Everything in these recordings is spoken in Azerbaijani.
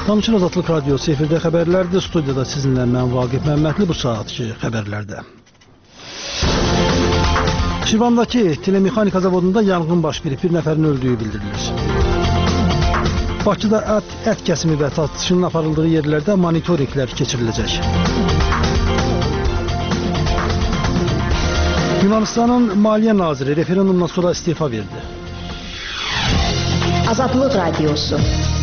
Tanışın Azadlıq Radyosu efirdə xəbərlərdir. Studiyada sizinlə mən Vaqif Məmmədli bu saatki xəbərlərdə. Şirvandakı telemexanika zavodunda yanğın baş verib, bir nəfərin öldüyü bildirilir. Bakıda ət kəsimi və satışının aparıldığı yerlərdə monitorinqlər keçiriləcək. Yunanistanın Maliyyə Naziri referendumdan sonra istifa verdi. Azadlıq Radyosu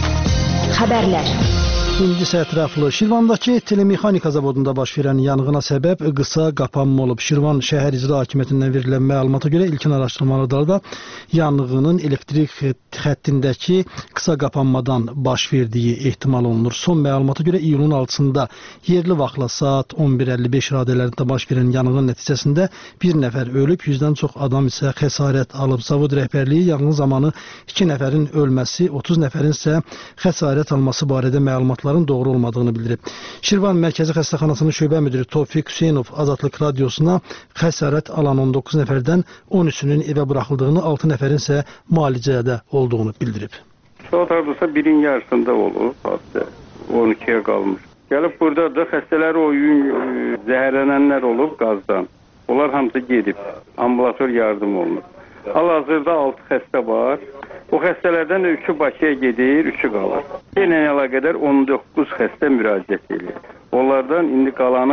Xəbərlər. İndi isə ətraflı. Şirvandakı telemexanika zavodunda baş verən yanğına səbəb qısa qapanma olub. Şirvan şəhər icra hakimiyyətindən verilən məlumata görə ilkin araşdırmalarda yanğının elektrik xəttindəki qısa qapanmadan baş verdiyi ehtimal olunur. Son məlumata görə iyulun 6-sında yerli vaxtla saat 11:55 radələrində baş verən yanğın nəticəsində bir nəfər ölüb, 100-dən çox adam isə xəsarət alıb. Zavod rəhbərliyi yanğın zamanı 2 nəfərin ölməsi, 30 nəfərin isə xəsarət alması barədə məlumatlar doğru olmadığını bildirib. Şirvan Mərkəzi Xəstəxanasının şöbə müdiri Tofiq Hüseynov Azadlıq Radiosuna xəsarət alan 19 nəfərdən 13-ünün evə buraxıldığını, 6 nəfərin isə müalicədə olduğunu bildirib. Saat hardasa 1-in yarısında olub, saat 12-yə qalmış. Gəlib burada da xəstələri o gün zəhərlənənlər olub qazdan. Onlar hamısı gedib, ambulator yardım olunur. Hal-hazırda 6 xəstə var. O xəstələrdən 3-ü Bakıya gedir, 3-ü qalır. Yenə əlaqədar 19 xəstə müraciət edir. Onlardan indi qalanı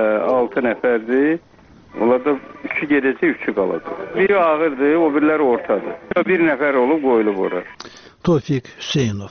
6 nəfərdir. Onlarda 3-ü gedəcək, 3-ü qalacaq. Biri ağırdır, o biriləri ortadır. Bir nəfər olub qoyulub ora. Tofiq Hüseynov.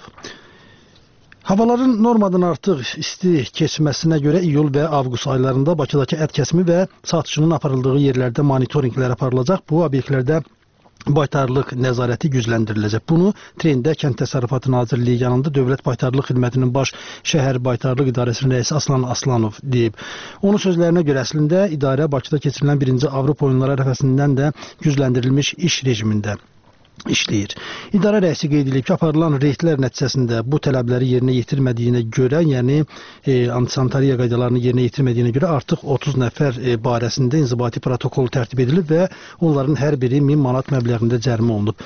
Havaların normadan artıq isti keçməsinə görə iyul və avqust aylarında Bakıdakı ət kəsimi və satışının aparıldığı yerlərdə monitorinqlər aparılacaq. Bu obyektlərdə baytarlıq nəzarəti gücləndiriləcək. Bunu trendə Kənd Təsərrüfatı Nazirliyi yanında Dövlət Baytarlıq Xidmətinin baş şəhər baytarlıq idarəsinin rəisi Aslan Aslanov deyib. Onun sözlərinə görə əslində idarə Bakıda keçirilən 1-ci Avropa oyunları ərəfəsindən də gücləndirilmiş iş rejimində işləyir. İdarə rəisi qeyd edib ki, aparılan reydlər nəticəsində bu tələbləri yerinə yetirmədiyinə görə, yəni antisanitariya qaydalarını yerinə yetirmədiyinə görə artıq 30 nəfər barəsində inzibati protokol tərtib edilib və onların hər biri 1000 manat məbləğində cərimə olunub.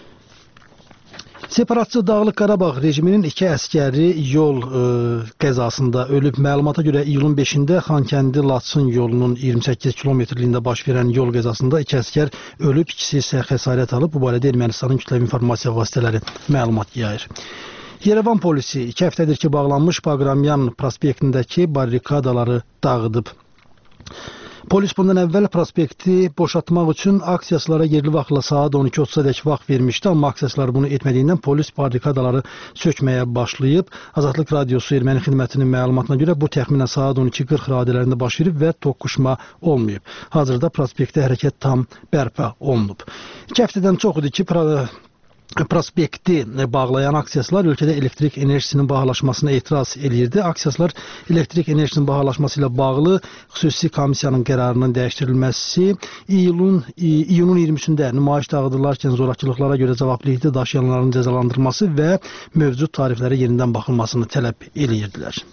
Separatçı Dağlıq Qarabağ rejiminin 2 əskəri yol qəzasında ölüb. Məlumata görə iyulun 5-də Xankəndi-Laçın yolunun 28 kilometrliyində baş verən yol qəzasında 2 əskər ölüb, ikisi isə xəsarət alıb. Bu barədə Ermənistanın kütləvi informasiya vasitələri məlumat yayır. Yerevan polisi 2 həftədir ki, bağlanmış Baqramyan prospektindəki barrikadaları dağıdıb. Polis bundan əvvəl prospekti boşaltmaq üçün aksiyaslara yerli vaxtla saat 12:30-dək vaxt vermişdi, amma aksiyaslar bunu etmədiyindən polis barrikadaları sökməyə başlayıb. Azadlıq Radiosu erməni xidmətinin məlumatına görə bu təxminən saat 12:40 radələrində baş verib və toqquşma olmayıb. Hazırda prospektdə hərəkət tam bərpa olunub. 2 həftədən çox idi ki, prospekti bağlayan aksiyaslar ölkədə elektrik enerjisinin bahalaşmasına etiraz eləyirdi. Aksiyaslar elektrik enerjisinin bahalaşması ilə bağlı xüsusi komissiyanın qərarının dəyişdirilməsi, iyulun 23-də nümayiş dağıdırlarkən zorakılıqlara görə cavabdehlikdə daşıyanların cəzalandırılması və mövcud tariflərə yenidən baxılmasını tələb eləyirdilər.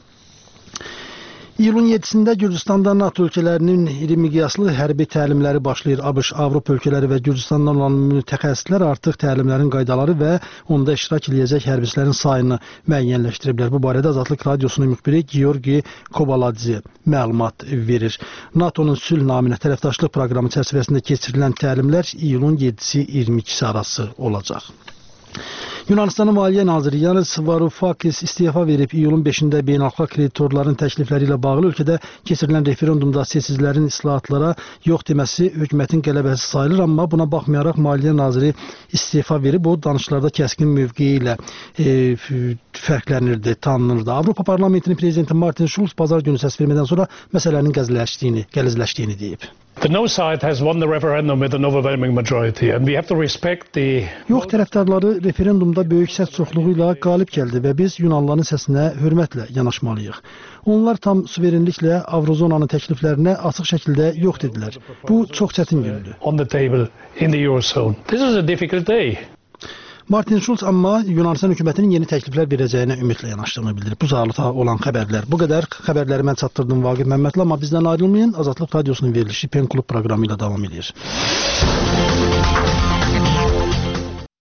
İyulun 7-sində Gürcüstanda NATO ölkələrinin iri miqyaslı hərbi təlimləri başlayır. ABŞ, Avropa ölkələri və Gürcüstandan olan mütəxəssislər artıq təlimlərin qaydaları və onda iştirak edəcək hərbiçilərin sayını müəyyənləşdiriblər. Bu barədə Azadlıq Radiosunun müxbiri Georgi Kobaladze məlumat verir. NATO'nun sülh naminə tərəfdaşlıq proqramı çərçivəsində keçirilən təlimlər iyulun 7-si 22-si arası olacaq. Yunanistanın Maliyyə Naziri Yanis Varoufakis istifa verib. İyulun 5-də beynəlxalq kreditorların təklifləri ilə bağlı ölkədə keçirilən referendumda seçicilərin islahatlara yox deməsi hökumətin qələbəsi sayılır, amma buna baxmayaraq Maliyyə Naziri istifa verib. O danışıqlarda kəskin mövqeyi ilə fərqlənirdi, tanınırdı. Avropa Parlamentinin prezidenti Martin Schulz bazar günü səs vermədən sonra məsələnin gəlizləşdiyini deyib. The no side has won the referendum with an overwhelming majority and we have to respect the Yox tərəfdarları referendumda böyük səs çoxluğu ilə qalib gəldi və biz Yunanlıların səsinə hörmətlə yanaşmalıyıq. Onlar tam suverenliklə Avrozonanın təkliflərinə açıq şəkildə yox dedilər. Bu çox çətin gündür. On the table in the Eurozone. This is a difficult day. Martin Schulz amma Yunanistan hökumətinin yeni təkliflər verəcəyinə ümidlə yanaşdığını bildirib. Bu saata olan xəbərlər. Bu qədər xəbərləri mən çatdırdım Vaqif Məmmədli, amma bizdən ayrılmayın. Azadlıq Radiosunun verilişi Pen Klub proqramı ilə davam edir.